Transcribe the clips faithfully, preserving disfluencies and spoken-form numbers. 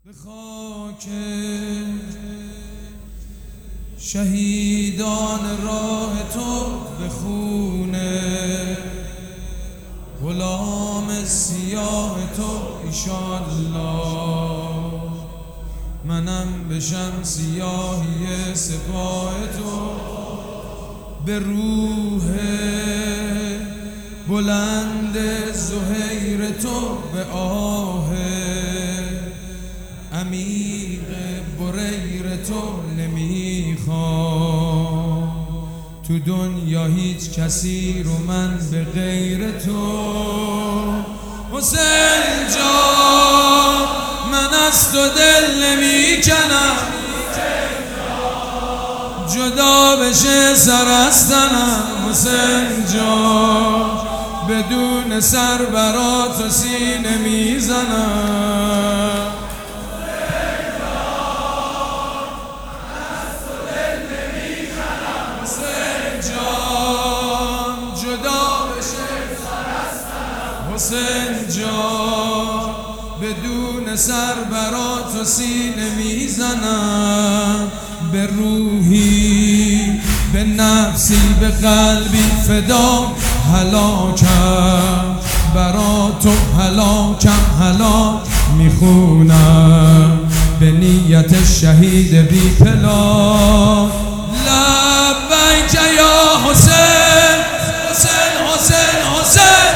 به خاک شهیدان راه تو، به خون غلام سیاه تو ایشالله منم بشم سیاهی سپاه تو، به روح بلند زهیر تو، به آه عمیق بریر تو نمیخوام تو دنیا هیچ کسی رو من به غیر تو. حسین جان من از تو دل نمیکنم، جدا بشه سر از تنم. حسین جان بدون سر برا تو سینه میزنم. حسین جان بدون سر برا تو سینه میزنم، به روحی به نفسی به قلبی فدا هلاکم، برا تو هلاکم هلاک میخونم به نیت شهید بی پلا. لبیک یا حسین حسین حسین حسین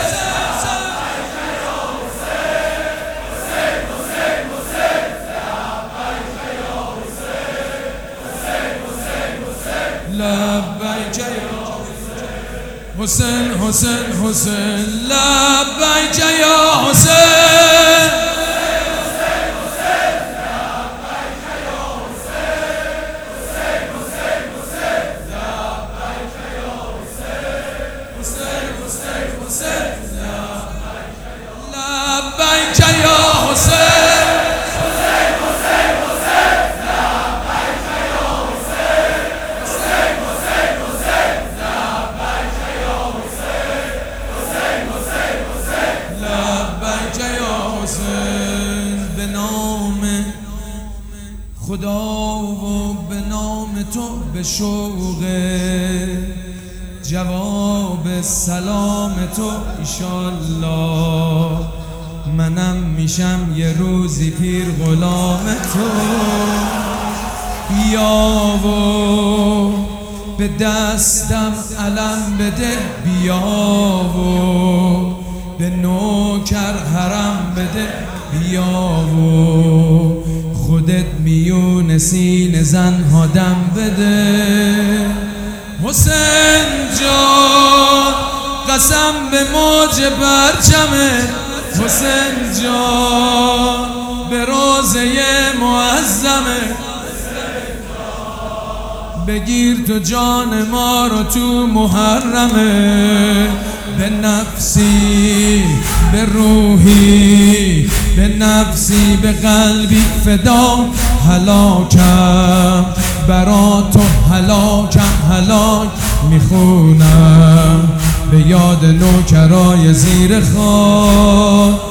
لبیک یا حسین حسین حسین لبیک یا حسین لبیک یا حسین به نام خدا و به نام تو، به شوق جواب سلام تو ایشالله منم میشم یه روزی پیر غلام تو. بیا و به دستم علم بده، بیا و به نوکر حرم بده، بیا و خودت میون سینه زنها دم بده. حسین جان قسم به موج پرچمه، حسین جان به روزه معظمه، بگیر تو جان ما رو تو محرمه. به نفسی به روحی به نفسی به قلبی فدا هلاکم، برا تو هلاکم هلاک میخونم به یاد نوکرای زیر خاک.